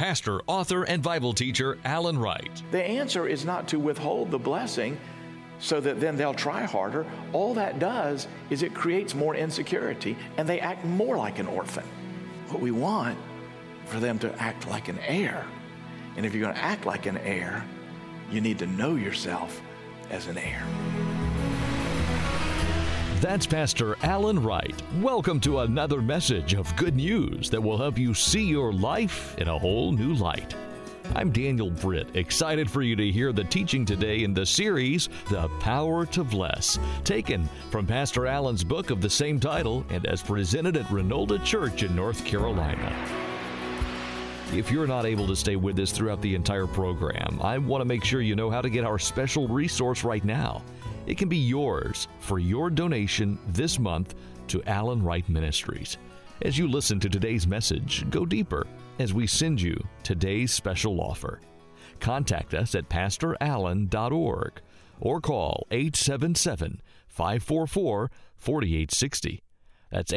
pastor, author, and Bible teacher Alan Wright. The answer is not to withhold the blessing so that then they'll try harder. All that does is it creates more insecurity and they act more like an orphan. What we want for them to act like an heir. And if you're going to act like an heir, you need to know yourself as an heir. That's Pastor Alan Wright. Welcome to another message of good news that will help you see your life in a whole new light. I'm Daniel Britt, excited for you to hear the teaching today in the series, The Power to Bless, taken from Pastor Alan's book of the same title and as presented at Renolda Church in North Carolina. If you're not able to stay with us throughout the entire program, I want to make sure you know how to get our special resource right now. It can be yours for your donation this month to Alan Wright Ministries. As you listen to today's message, go deeper as we send you today's special offer. Contact us at PastorAlan.org or call 877-544-4860. That's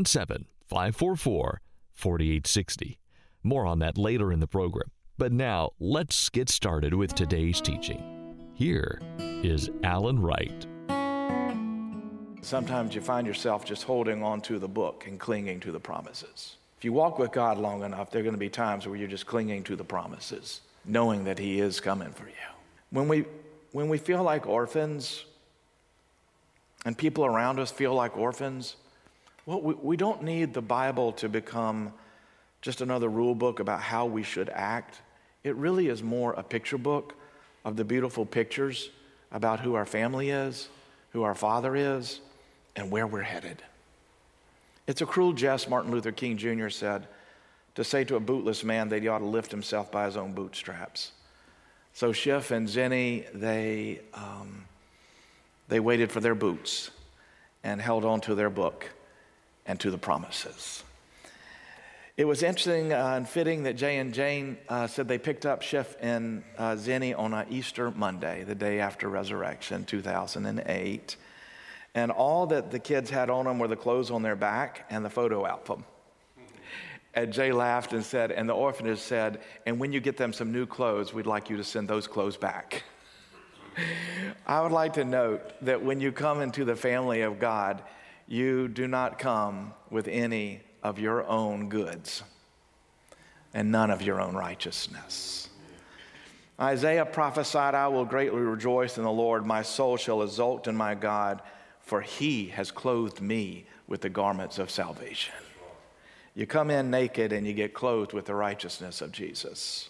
877-544-4860. More on that later in the program. But now, let's get started with today's teaching. Here is Alan Wright. Sometimes you find yourself just holding on to the book and clinging to the promises. If you walk with God long enough, there are going to be times where you're just clinging to the promises, knowing that He is coming for you. When we feel like orphans, and people around us feel like orphans, well, we don't need the Bible to become just another rule book about how we should act. It really is more a picture book of the beautiful pictures about who our family is, who our Father is, and where we're headed. It's a cruel jest, Martin Luther King Jr. said, to say to a bootless man that he ought to lift himself by his own bootstraps. So Schiff and Zenny, they waited for their boots and held on to their book and to the promises. It was interesting and fitting that Jay and Jane said they picked up Schiff and Zenny on a Easter Monday, the day after Resurrection, 2008. And all that the kids had on them were the clothes on their back and the photo album. And Jay laughed and said, and the orphanage said, and when you get them some new clothes, we'd like you to send those clothes back. I would like to note that when you come into the family of God, you do not come with any of your own goods and none of your own righteousness. Isaiah prophesied, I will greatly rejoice in the Lord. My soul shall exult in my God, for He has clothed me with the garments of salvation. You come in naked and you get clothed with the righteousness of Jesus.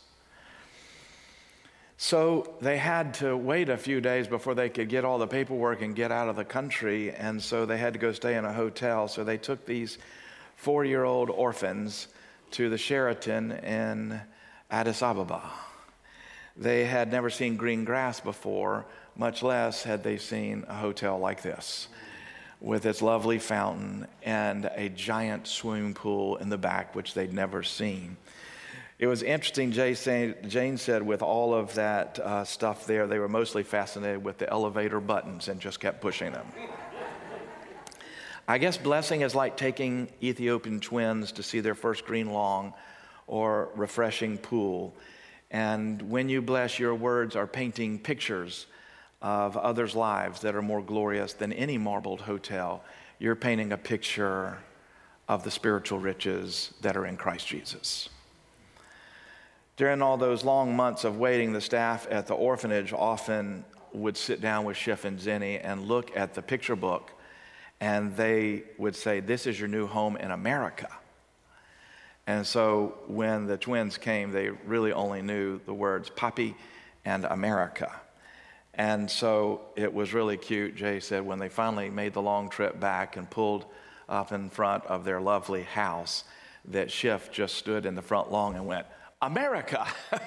So they had to wait a few days before they could get all the paperwork and get out of the country, and so they had to go stay in a hotel. So they took these 4-year-old orphans to the Sheraton in Addis Ababa. They had never seen green grass before, much less had they seen a hotel like this, with its lovely fountain and a giant swimming pool in the back, which they'd never seen. It was interesting, Jane said, with all of that stuff there, they were mostly fascinated with the elevator buttons and just kept pushing them. I guess blessing is like taking Ethiopian twins to see their first green lawn or refreshing pool. And when you bless, your words are painting pictures of others' lives that are more glorious than any marbled hotel. You're painting a picture of the spiritual riches that are in Christ Jesus. During all those long months of waiting, the staff at the orphanage often would sit down with Schiff and Zenny and look at the picture book, and they would say, this is your new home in America. And so when the twins came, they really only knew the words Papi and America. And so it was really cute, Jay said, when they finally made the long trip back and pulled up in front of their lovely house, that Schiff just stood in the front lawn and went, America!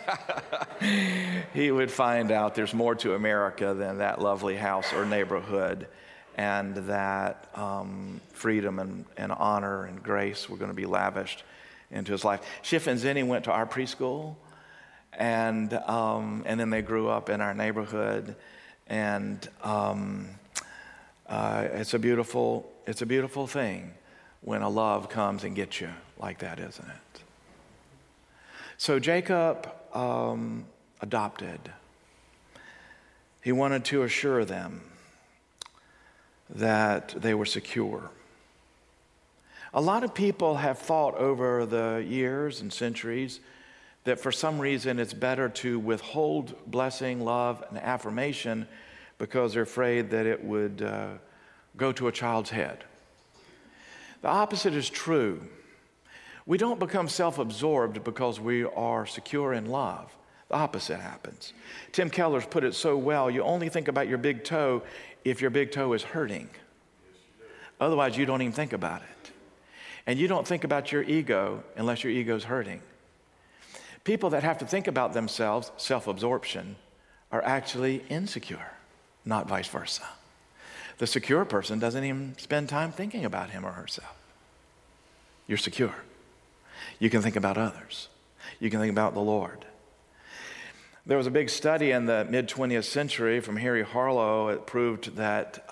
He would find out there's more to America than that lovely house or neighborhood, and that freedom and honor and grace were going to be lavished into his life. Schiff and Zenny went to our preschool, and then they grew up in our neighborhood, and it's a beautiful thing when a love comes and gets you like that, isn't it? So Jacob adopted. He wanted to assure them that they were secure. A lot of people have thought over the years and centuries that for some reason it's better to withhold blessing, love, and affirmation because they're afraid that it would go to a child's head. The opposite is true. We don't become self-absorbed because we are secure in love. The opposite happens. Tim Keller's put it so well, you only think about your big toe if your big toe is hurting. Otherwise, you don't even think about it. And you don't think about your ego unless your ego's hurting. People that have to think about themselves, self-absorption, are actually insecure, not vice versa. The secure person doesn't even spend time thinking about him or herself. You're secure. You can think about others. You can think about the Lord. There was a big study in the mid-20th century from Harry Harlow. It proved that,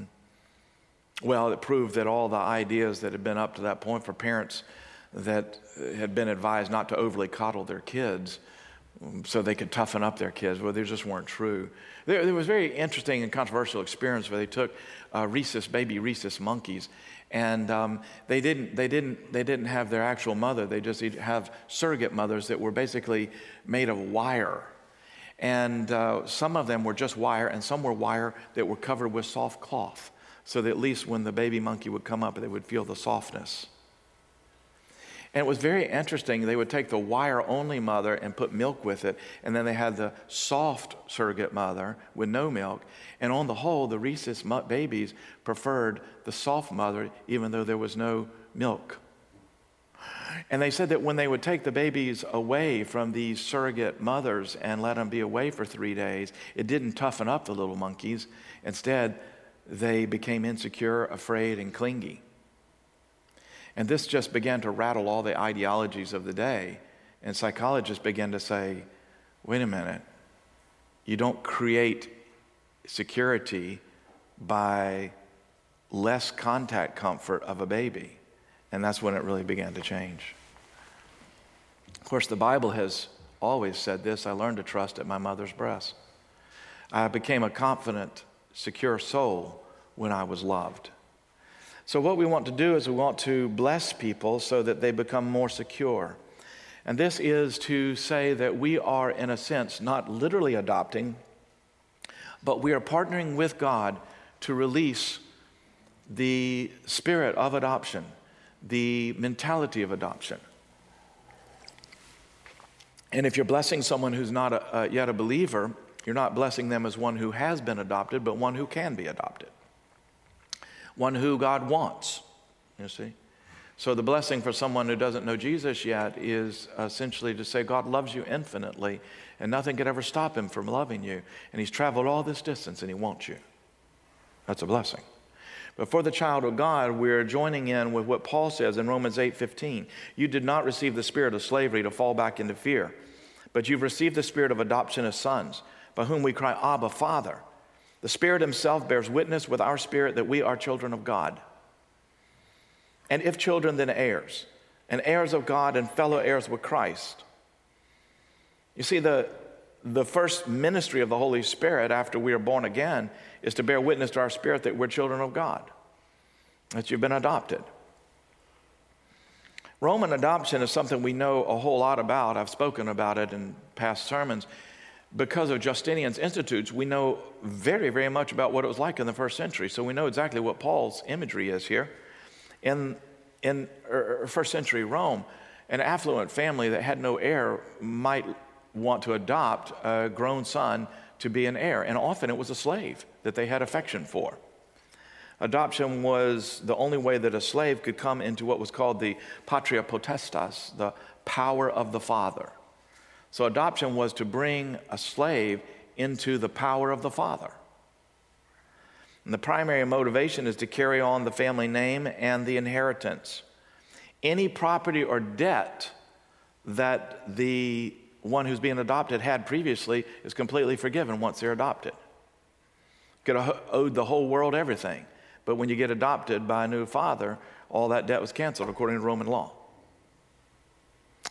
it proved that all the ideas that had been up to that point for parents that had been advised not to overly coddle their kids so they could toughen up their kids, well, they just weren't true. There was a very interesting and controversial experience where they took baby rhesus monkeys, and they didn't have their actual mother. They just have surrogate mothers that were basically made of wire. And some of them were just wire, and some were wire that were covered with soft cloth, so that at least when the baby monkey would come up, they would feel the softness. And it was very interesting. They would take the wire-only mother and put milk with it, and then they had the soft surrogate mother with no milk. And on the whole, the rhesus babies preferred the soft mother, even though there was no milk. And they said that when they would take the babies away from these surrogate mothers and let them be away for 3 days, it didn't toughen up the little monkeys. Instead, they became insecure, afraid, and clingy. And this just began to rattle all the ideologies of the day. And psychologists began to say, wait a minute, you don't create security by less contact comfort of a baby. And that's when it really began to change. Of course, the Bible has always said this: I learned to trust at my mother's breast. I became a confident, secure soul when I was loved. So what we want to do is we want to bless people so that they become more secure. And this is to say that we are, in a sense, not literally adopting, but we are partnering with God to release the spirit of adoption, the mentality of adoption. And if you're blessing someone who's not yet a believer, you're not blessing them as one who has been adopted, but one who can be adopted. One who God wants, you see. So the blessing for someone who doesn't know Jesus yet is essentially to say God loves you infinitely and nothing could ever stop him from loving you. And he's traveled all this distance and he wants you. That's a blessing. But for the child of God, we're joining in with what Paul says in Romans 8:15. You did not receive the spirit of slavery to fall back into fear, but you've received the spirit of adoption as sons, by whom we cry, Abba, Father. The Spirit himself bears witness with our spirit that we are children of God. And if children, then heirs, and heirs of God and fellow heirs with Christ. You see, the first ministry of the Holy Spirit after we are born again is to bear witness to our spirit that we're children of God, that you've been adopted. Roman adoption is something we know a whole lot about. I've spoken about it in past sermons. Because of Justinian's Institutes, we know very, very much about what it was like in the first century. So we know exactly what Paul's imagery is here. In first century Rome, an affluent family that had no heir might want to adopt a grown son to be an heir. And often it was a slave that they had affection for. Adoption was the only way that a slave could come into what was called the patria potestas, the power of the father. So adoption was to bring a slave into the power of the father. And the primary motivation is to carry on the family name and the inheritance. Any property or debt that the one who's being adopted had previously is completely forgiven once they're adopted. Could have owed the whole world everything. But when you get adopted by a new father, all that debt was canceled according to Roman law.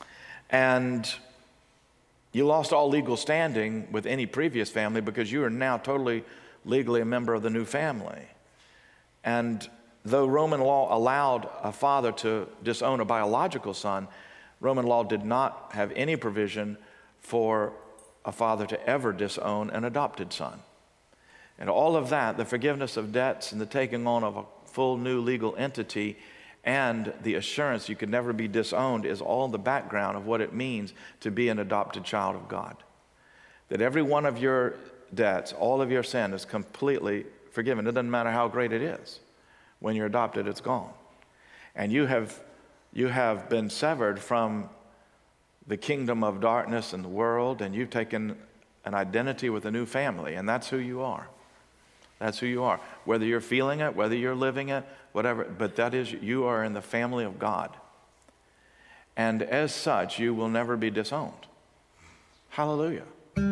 And you lost all legal standing with any previous family because you are now totally legally a member of the new family. And though Roman law allowed a father to disown a biological son, Roman law did not have any provision for a father to ever disown an adopted son. And all of that, the forgiveness of debts and the taking on of a full new legal entity and the assurance you could never be disowned is all the background of what it means to be an adopted child of God. That every one of your debts, all of your sin is completely forgiven. It doesn't matter how great it is. When you're adopted, it's gone. And you have been severed from the kingdom of darkness and the world, and you've taken an identity with a new family, and that's who you are. That's who you are. Whether you're feeling it, whether you're living it, whatever, but that is, you are in the family of God. And as such, you will never be disowned. Hallelujah.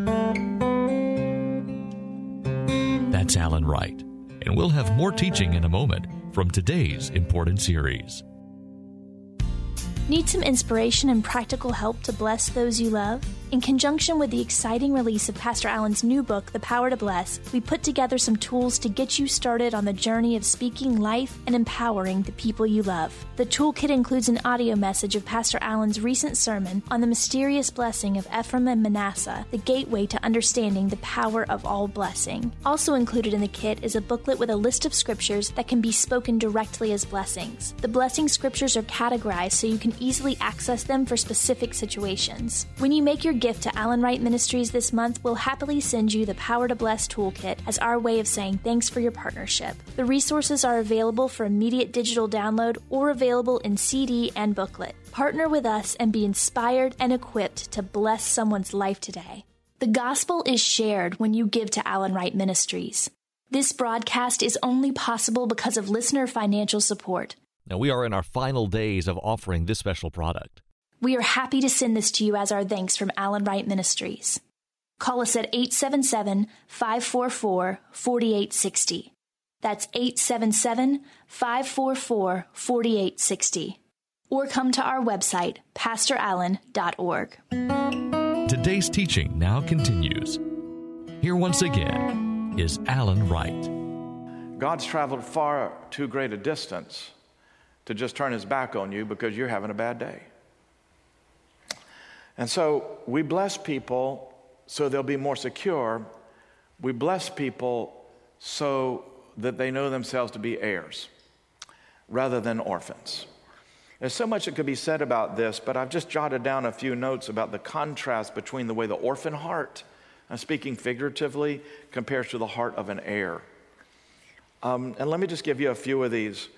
That's Alan Wright. And we'll have more teaching in a moment from today's important series. Need some inspiration and practical help to bless those you love? In conjunction with the exciting release of Pastor Allen's new book, The Power to Bless, we put together some tools to get you started on the journey of speaking life and empowering the people you love. The toolkit includes an audio message of Pastor Allen's recent sermon on the mysterious blessing of Ephraim and Manasseh, the gateway to understanding the power of all blessing. Also included in the kit is a booklet with a list of scriptures that can be spoken directly as blessings. The blessing scriptures are categorized so you can easily access them for specific situations. When you make your gift to Alan Wright Ministries this month, we'll happily send you the Power to Bless toolkit as our way of saying thanks for your partnership. The resources are available for immediate digital download or available in CD and booklet. Partner with us and be inspired and equipped to bless someone's life today. The gospel is shared when you give to Alan Wright Ministries. This broadcast is only possible because of listener financial support. Now, we are in our final days of offering this special product. We are happy to send this to you as our thanks from Alan Wright Ministries. Call us at 877-544-4860. That's 877-544-4860. Or come to our website, pastorallen.org. Today's teaching now continues. Here once again is Alan Wright. God's traveled far too great a distance to just turn his back on you because you're having a bad day. And so we bless people so they'll be more secure. We bless people so that they know themselves to be heirs rather than orphans. There's so much that could be said about this, but I've just jotted down a few notes about the contrast between the way the orphan heart, I'm speaking figuratively, compares to the heart of an heir. And let me just give you a few of these.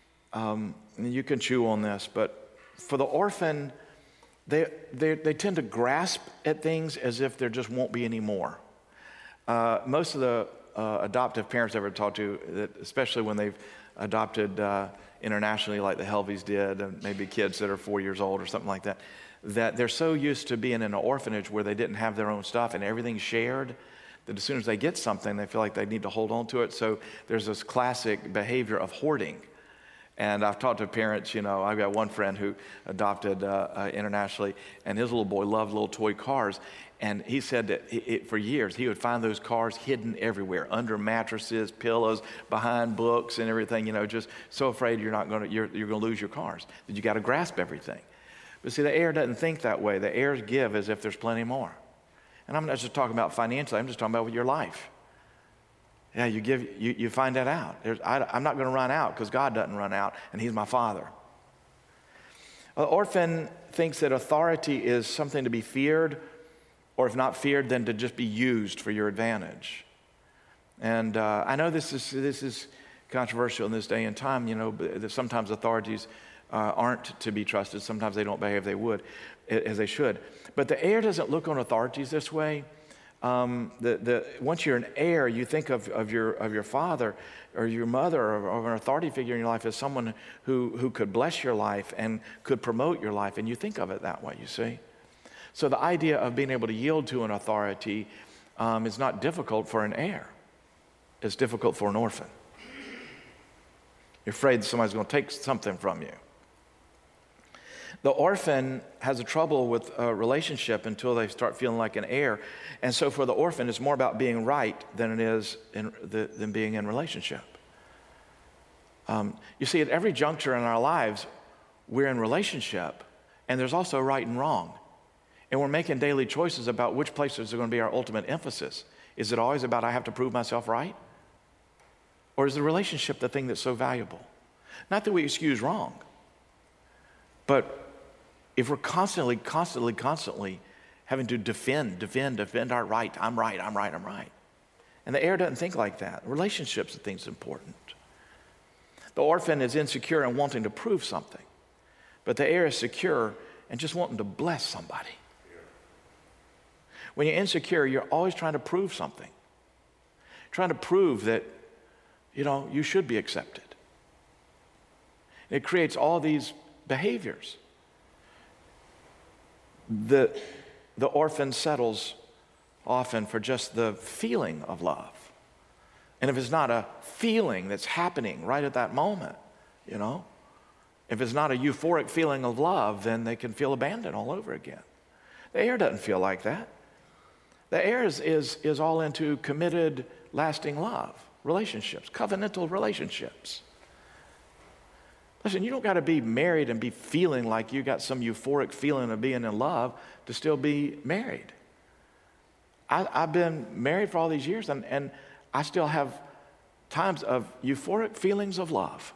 You can chew on this, but for the orphan, they tend to grasp at things as if there just won't be any more. Most of the adoptive parents I've ever talked to, that especially when they've adopted internationally like the Helveys did, and maybe kids that are 4 years old or something like that, that they're so used to being in an orphanage where they didn't have their own stuff and everything's shared, that as soon as they get something, they feel like they need to hold on to it. So there's this classic behavior of hoarding. And I've talked to parents, I've got one friend who adopted internationally, and his little boy loved little toy cars. And he said that for years, he would find those cars hidden everywhere, under mattresses, pillows, behind books and everything, just so afraid you're going to lose your cars, that you got to grasp everything. But see, the heir doesn't think that way. The heirs give as if there's plenty more. And I'm not just talking about financially, I'm just talking about with your life. Yeah, you find that out. I'm not going to run out because God doesn't run out, and he's my father. An orphan thinks that authority is something to be feared, or if not feared, then to just be used for your advantage. And I know this is controversial in this day and time, that sometimes authorities aren't to be trusted. Sometimes they don't behave as they should. But the heir doesn't look on authorities this way. Once you're an heir, you think of your father or your mother or an authority figure in your life as someone who could bless your life and could promote your life, and you think of it that way, you see. So the idea of being able to yield to an authority is not difficult for an heir. It's difficult for an orphan. You're afraid somebody's going to take something from you. The orphan has a trouble with a relationship until they start feeling like an heir. And so for the orphan, it's more about being right than it is than being in relationship. You see, at every juncture in our lives, we're in relationship, and there's also right and wrong. And we're making daily choices about which places are going to be our ultimate emphasis. Is it always about I have to prove myself right? Or is the relationship the thing that's so valuable? Not that we excuse wrong, but if we're constantly having to defend our right, I'm right. And the heir doesn't think like that. Relationships are things important. The orphan is insecure and wanting to prove something, but the heir is secure and just wanting to bless somebody. When you're insecure, you're always trying to prove something, trying to prove that, you should be accepted. It creates all these behaviors. The orphan settles often for just the feeling of love. And if it's not a feeling that's happening right at that moment, if it's not a euphoric feeling of love, then they can feel abandoned all over again. The heir doesn't feel like that. The heir is all into committed, lasting love, relationships, covenantal relationships. Listen, you don't got to be married and be feeling like you got some euphoric feeling of being in love to still be married. I've been married for all these years, and I still have times of euphoric feelings of love.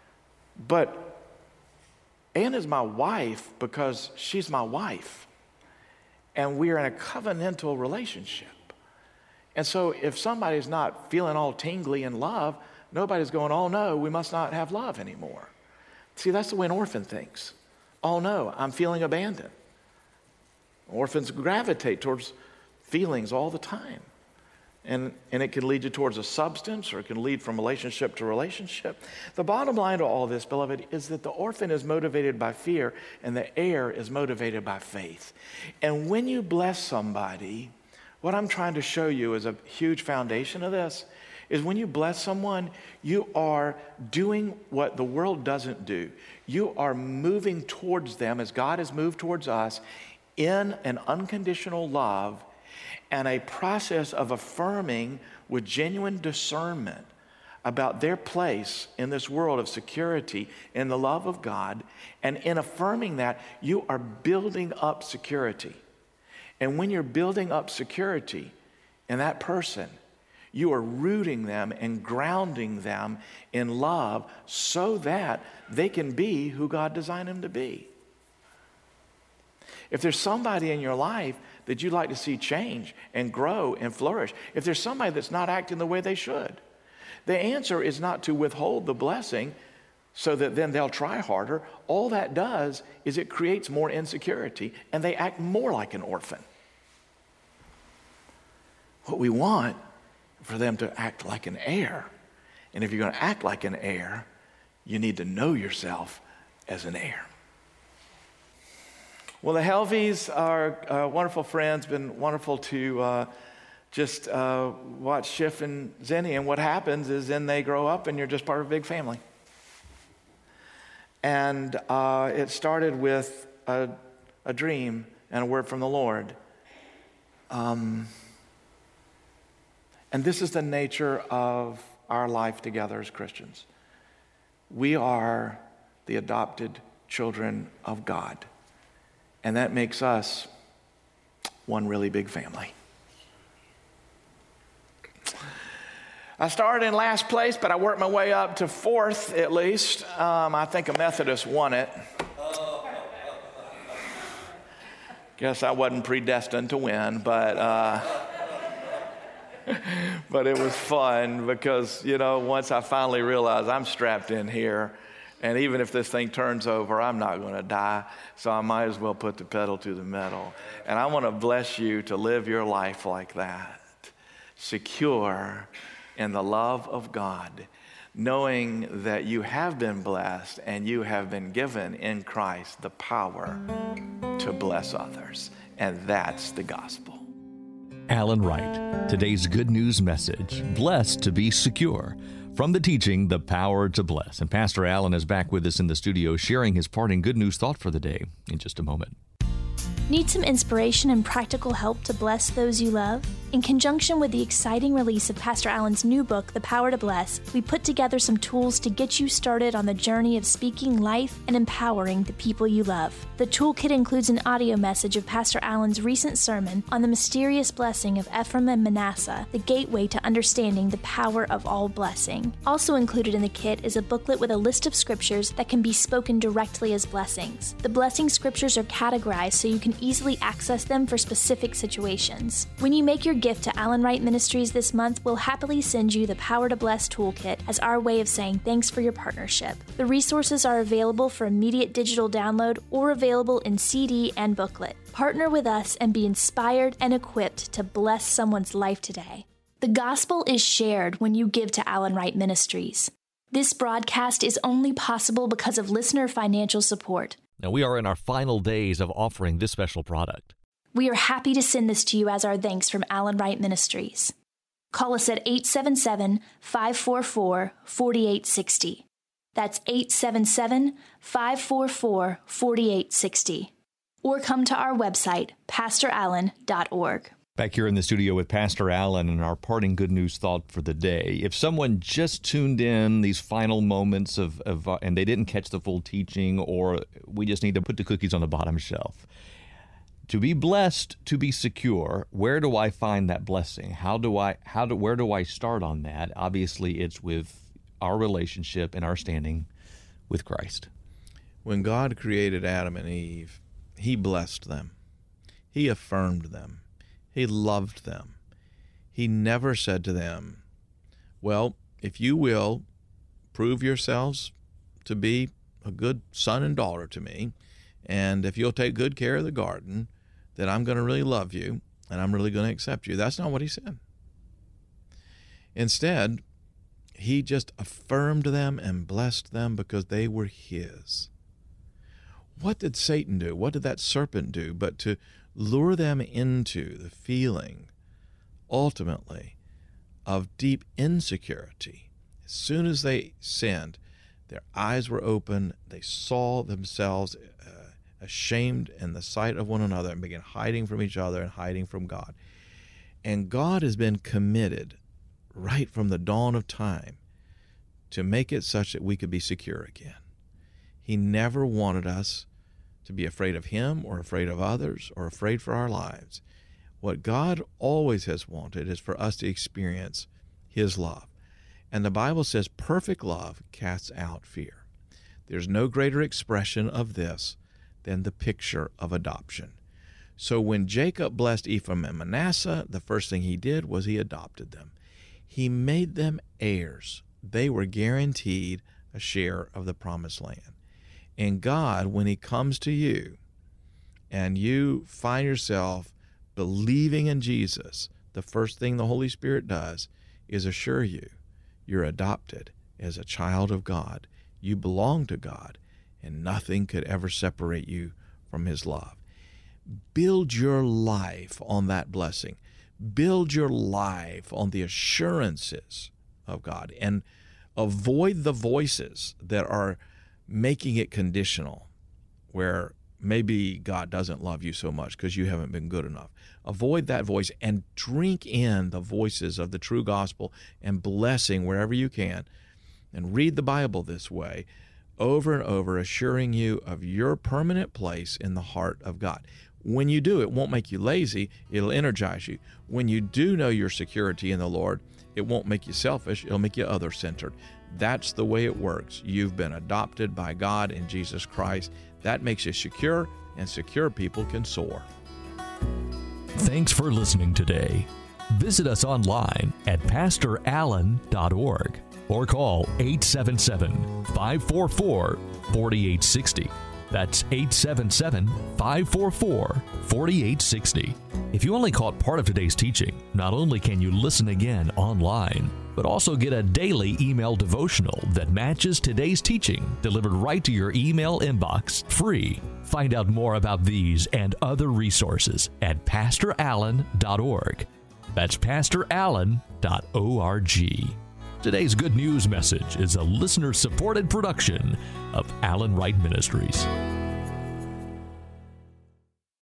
But Ann is my wife because she's my wife. And we are in a covenantal relationship. And so if somebody's not feeling all tingly in love, nobody's going, oh no, we must not have love anymore. See, that's the way an orphan thinks. Oh no, I'm feeling abandoned. Orphans gravitate towards feelings all the time. And it can lead you towards a substance, or it can lead from relationship to relationship. The bottom line to all this, beloved, is that the orphan is motivated by fear and the heir is motivated by faith. And when you bless somebody, what I'm trying to show you is a huge foundation of this, is when you bless someone, you are doing what the world doesn't do. You are moving towards them as God has moved towards us in an unconditional love and a process of affirming with genuine discernment about their place in this world of security in the love of God. And in affirming that, you are building up security. And when you're building up security in that person, you are rooting them and grounding them in love so that they can be who God designed them to be. If there's somebody in your life that you'd like to see change and grow and flourish, if there's somebody that's not acting the way they should, the answer is not to withhold the blessing so that then they'll try harder. All that does is it creates more insecurity and they act more like an orphan. What we want for them to act like an heir. And if you're going to act like an heir, you need to know yourself as an heir. Well, the Helvies are wonderful friends. Been wonderful to just watch Schiff and Zenny. And what happens is then they grow up and you're just part of a big family. And it started with a dream and a word from the Lord. And this is the nature of our life together as Christians. We are the adopted children of God. And that makes us one really big family. I started in last place, but I worked my way up to fourth at least. I think a Methodist won it. Guess I wasn't predestined to win, but it was fun because, once I finally realized I'm strapped in here, and even if this thing turns over, I'm not going to die, so I might as well put the pedal to the metal. And I want to bless you to live your life like that, secure in the love of God, knowing that you have been blessed and you have been given in Christ the power to bless others. And that's the gospel. Alan Wright, today's good news message, blessed to be secure, from the teaching, The Power to Bless. And Pastor Allen is back with us in the studio sharing his parting good news thought for the day in just a moment. Need some inspiration and practical help to bless those you love? In conjunction with the exciting release of Pastor Allen's new book, The Power to Bless, we put together some tools to get you started on the journey of speaking life and empowering the people you love. The toolkit includes an audio message of Pastor Allen's recent sermon on the mysterious blessing of Ephraim and Manasseh, the gateway to understanding the power of all blessing. Also included in the kit is a booklet with a list of scriptures that can be spoken directly as blessings. The blessing scriptures are categorized so you can easily access them for specific situations. When you make your gift to Allen Wright Ministries this month, we'll happily send you the Power to Bless toolkit as our way of saying thanks for your partnership. The resources are available for immediate digital download or available in CD and booklet. Partner with us and be inspired and equipped to bless someone's life today. The gospel is shared when you give to Allen Wright Ministries. This broadcast is only possible because of listener financial support. Now, we are in our final days of offering this special product. We are happy to send this to you as our thanks from Allen Wright Ministries. Call us at 877-544-4860. That's 877-544-4860. Or come to our website, pastorallen.org. Back here in the studio with Pastor Allen and our parting good news thought for the day. If someone just tuned in these final moments and they didn't catch the full teaching, or we just need to put the cookies on the bottom shelf. To be blessed, to be secure, where do I find that blessing? Where do I start on that? Obviously, it's with our relationship and our standing with Christ. When God created Adam and Eve, He blessed them. He affirmed them. He loved them. He never said to them, well, if you will prove yourselves to be a good son and daughter to me, and if you'll take good care of the garden, then I'm going to really love you, and I'm really going to accept you. That's not what He said. Instead, He just affirmed them and blessed them because they were His. What did Satan do? What did that serpent do but to lure them into the feeling, ultimately, of deep insecurity? As soon as they sinned, their eyes were open. They saw themselves ashamed in the sight of one another and began hiding from each other and hiding from God. And God has been committed right from the dawn of time to make it such that we could be secure again. He never wanted us to be afraid of Him or afraid of others or afraid for our lives. What God always has wanted is for us to experience His love. And the Bible says perfect love casts out fear. There's no greater expression of this than the picture of adoption. So when Jacob blessed Ephraim and Manasseh, the first thing he did was he adopted them. He made them heirs. They were guaranteed a share of the promised land. And God, when He comes to you and you find yourself believing in Jesus, the first thing the Holy Spirit does is assure you you're adopted as a child of God. You belong to God, and nothing could ever separate you from His love. Build your life on that blessing. Build your life on the assurances of God, and avoid the voices that are making it conditional, where maybe God doesn't love you so much because you haven't been good enough. Avoid that voice and drink in the voices of the true gospel and blessing wherever you can. And read the Bible this way, over and over, assuring you of your permanent place in the heart of God. When you do, it won't make you lazy. It'll energize you. When you do know your security in the Lord, it won't make you selfish. It'll make you other-centered. That's the way it works. You've been adopted by God in Jesus Christ. That makes you secure, and secure people can soar. Thanks for listening today. Visit us online at pastorallen.org or call 877-544-4860. That's 877-544-4860. If you only caught part of today's teaching, not only can you listen again online, but also get a daily email devotional that matches today's teaching delivered right to your email inbox, free. Find out more about these and other resources at pastorallen.org. That's pastorallen.org. Today's Good News message is a listener-supported production of Alan Wright Ministries.